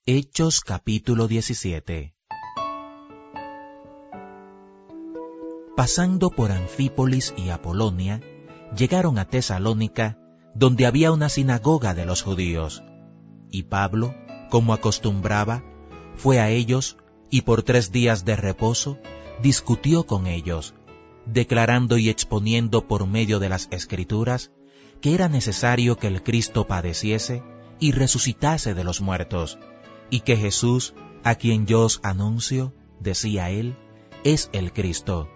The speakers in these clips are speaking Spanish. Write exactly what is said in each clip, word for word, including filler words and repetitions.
Hechos capítulo diecisiete. Pasando por Anfípolis y Apolonia, llegaron a Tesalónica, donde había una sinagoga de los judíos. Y Pablo, como acostumbraba, fue a ellos y por tres días de reposo discutió con ellos, declarando y exponiendo por medio de las Escrituras que era necesario que el Cristo padeciese y resucitase de los muertos, y que Jesús, a quien yo os anuncio, decía él, es el Cristo.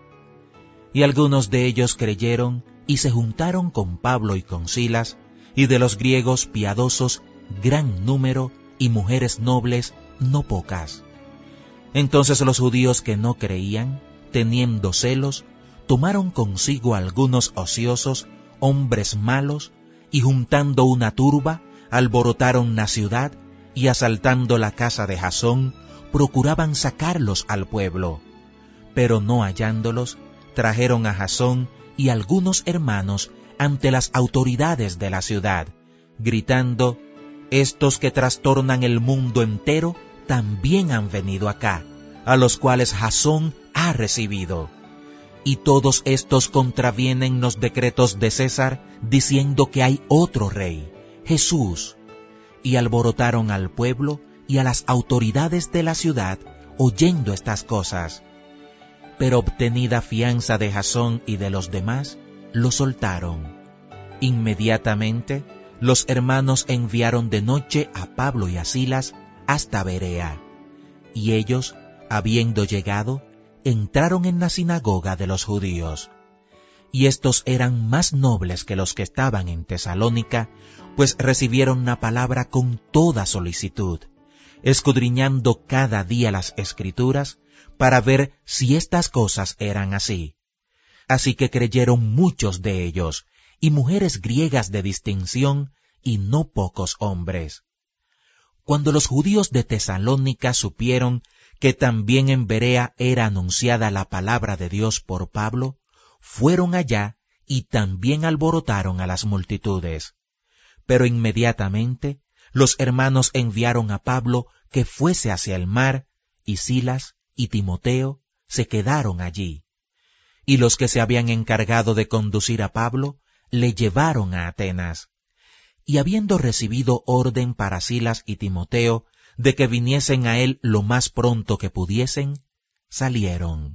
Y algunos de ellos creyeron y se juntaron con Pablo y con Silas, y de los griegos piadosos gran número, y mujeres nobles no pocas. Entonces los judíos que no creían, teniendo celos, tomaron consigo algunos ociosos, hombres malos, y juntando una turba, alborotaron la ciudad, y asaltando la casa de Jasón, procuraban sacarlos al pueblo. Pero no hallándolos, trajeron a Jasón y algunos hermanos ante las autoridades de la ciudad, gritando, «Estos que trastornan el mundo entero también han venido acá, a los cuales Jasón ha recibido. Y todos estos contravienen los decretos de César, diciendo que hay otro rey, Jesús». Y alborotaron al pueblo y a las autoridades de la ciudad, oyendo estas cosas. Pero obtenida fianza de Jasón y de los demás, lo soltaron. Inmediatamente, los hermanos enviaron de noche a Pablo y a Silas hasta Berea. Y ellos, habiendo llegado, entraron en la sinagoga de los judíos. Y estos eran más nobles que los que estaban en Tesalónica, pues recibieron la palabra con toda solicitud, escudriñando cada día las Escrituras, para ver si estas cosas eran así. Así que creyeron muchos de ellos, y mujeres griegas de distinción, y no pocos hombres. Cuando los judíos de Tesalónica supieron que también en Berea era anunciada la palabra de Dios por Pablo, fueron allá y también alborotaron a las multitudes. Pero inmediatamente los hermanos enviaron a Pablo que fuese hacia el mar, y Silas y Timoteo se quedaron allí. Y los que se habían encargado de conducir a Pablo le llevaron a Atenas. Y habiendo recibido orden para Silas y Timoteo de que viniesen a él lo más pronto que pudiesen, salieron.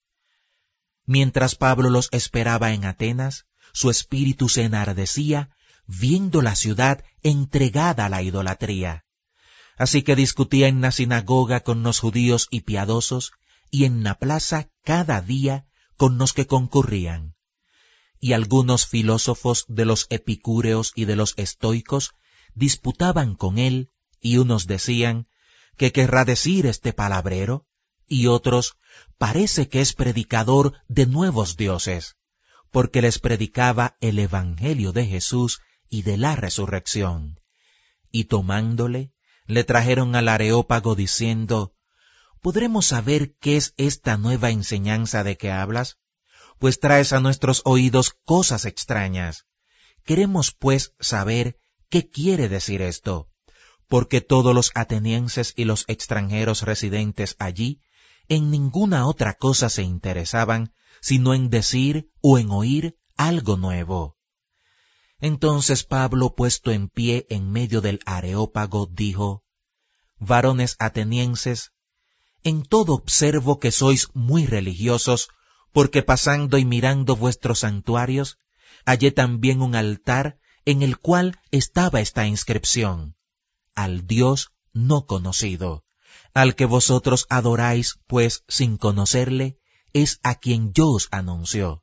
Mientras Pablo los esperaba en Atenas, su espíritu se enardecía, viendo la ciudad entregada a la idolatría. Así que discutía en la sinagoga con los judíos y piadosos, y en la plaza cada día con los que concurrían. Y algunos filósofos de los epicúreos y de los estoicos disputaban con él, y unos decían, ¿qué querrá decir este palabrero? Y otros, parece que es predicador de nuevos dioses, porque les predicaba el evangelio de Jesús y de la resurrección. Y tomándole, le trajeron al Areópago diciendo, ¿podremos saber qué es esta nueva enseñanza de que hablas? Pues traes a nuestros oídos cosas extrañas. Queremos pues saber qué quiere decir esto, porque todos los atenienses y los extranjeros residentes allí en ninguna otra cosa se interesaban, sino en decir o en oír algo nuevo. Entonces Pablo, puesto en pie en medio del Areópago, dijo, «Varones atenienses, en todo observo que sois muy religiosos, porque pasando y mirando vuestros santuarios, hallé también un altar en el cual estaba esta inscripción, al Dios no conocido. Al que vosotros adoráis, pues sin conocerle, es a quien yo os anuncio.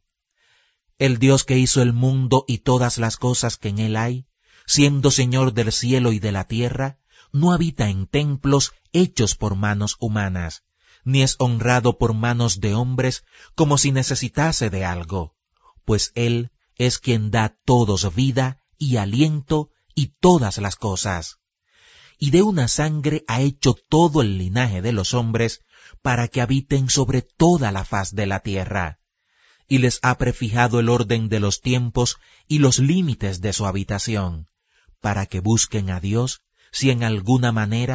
El Dios que hizo el mundo y todas las cosas que en él hay, siendo Señor del cielo y de la tierra, no habita en templos hechos por manos humanas, ni es honrado por manos de hombres como si necesitase de algo, pues él es quien da a todos vida y aliento y todas las cosas. Y de una sangre ha hecho todo el linaje de los hombres para que habiten sobre toda la faz de la tierra, y les ha prefijado el orden de los tiempos y los límites de su habitación, para que busquen a Dios, si en alguna manera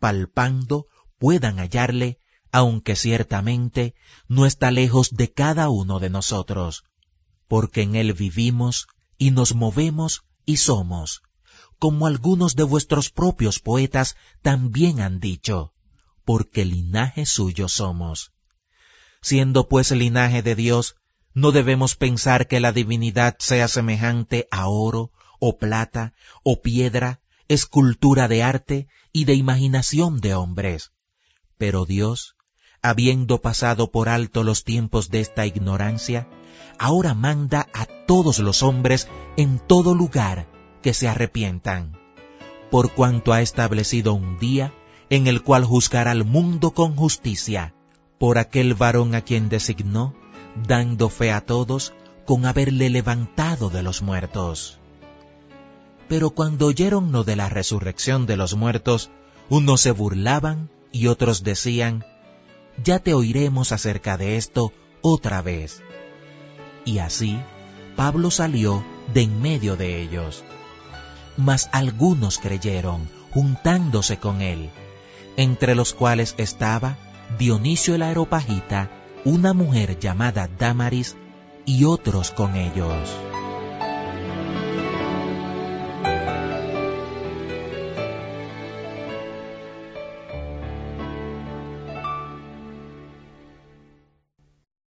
palpando, puedan hallarle, aunque ciertamente no está lejos de cada uno de nosotros, porque en él vivimos y nos movemos y somos, como algunos de vuestros propios poetas también han dicho, porque linaje suyo somos. Siendo pues linaje de Dios, no debemos pensar que la divinidad sea semejante a oro, o plata, o piedra, escultura de arte y de imaginación de hombres. Pero Dios, habiendo pasado por alto los tiempos de esta ignorancia, ahora manda a todos los hombres en todo lugar que se arrepientan, por cuanto ha establecido un día en el cual juzgará al mundo con justicia, por aquel varón a quien designó, dando fe a todos con haberle levantado de los muertos. Pero cuando oyeron lo de la resurrección de los muertos, unos se burlaban y otros decían, ya te oiremos acerca de esto otra vez. Y así Pablo salió de en medio de ellos. Mas algunos creyeron, juntándose con él, entre los cuales estaba Dionisio el Areopagita, una mujer llamada Dámaris, y otros con ellos.